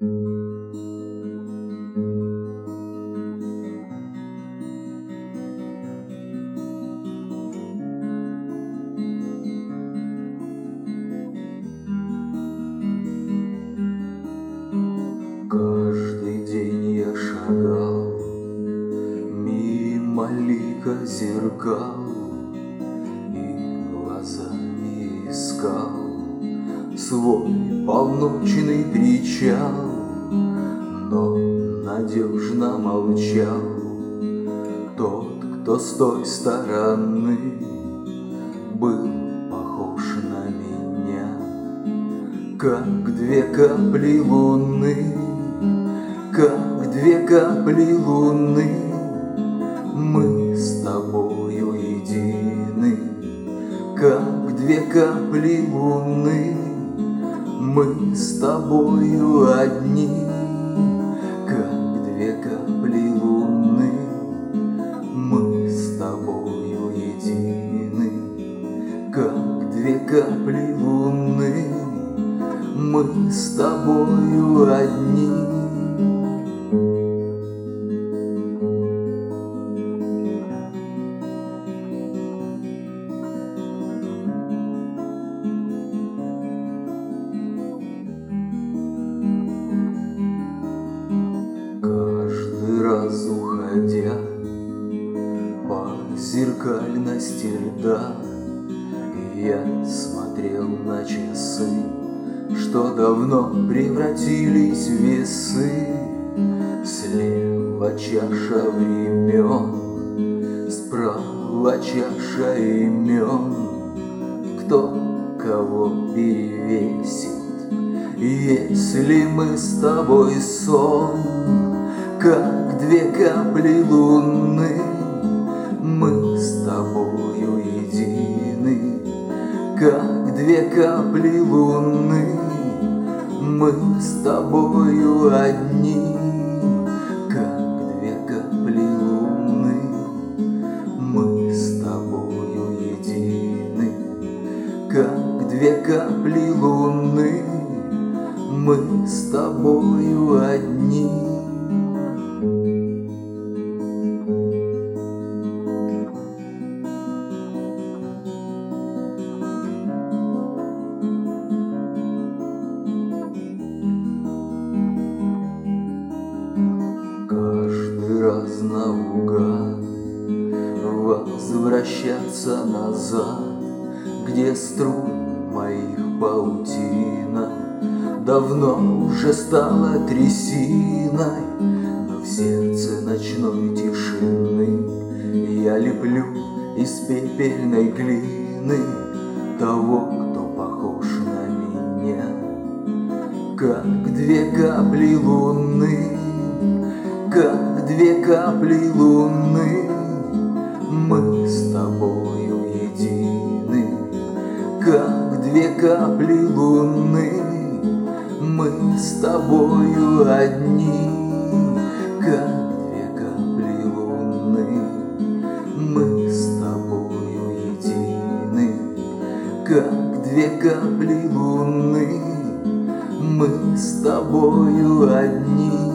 Каждый день я шагал мимо лика зеркал и глазами искал свой полночный причал, но надежно молчал тот, кто с той стороны был похож на меня, как две капли луны. Как две капли луны мы с тобою едины, как две капли луны мы с тобою одни, как две капли луны мы с тобою едины, как две капли луны мы с тобою одни. Каждый раз уходя по зеркальности льда, я смотрел на часы, что давно превратились в весы. Слева чаша времен, справа чаша имен. Кто кого перевесит, если мы с тобой сон? Как две капли луны мы с тобою едины, как две капли луны мы с тобою одни, как две капли луны мы с тобою едины, как две капли луны мы с тобою одни. Каждый раз наугад возвращаться назад, где струн моих паутина давно уже стала трясиной, но в сердце ночной тишины я леплю из пепельной глины того, кто похож на меня, как две капли луны. Как две капли луны мы с тобою едины, как две капли луны мы с тобою одни, как две капли луны мы с тобою едины, как две капли луны мы с тобою одни.